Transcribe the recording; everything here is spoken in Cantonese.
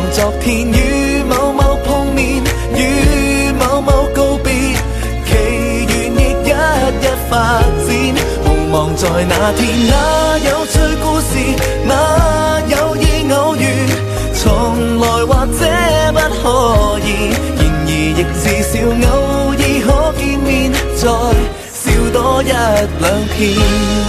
昨天與某某碰面，與某某告別，其餘亦一一發展。無望在那天，那有趣故事，那有意偶遇，從來或者不可以。然而亦至少偶爾可見面，再笑多一兩遍。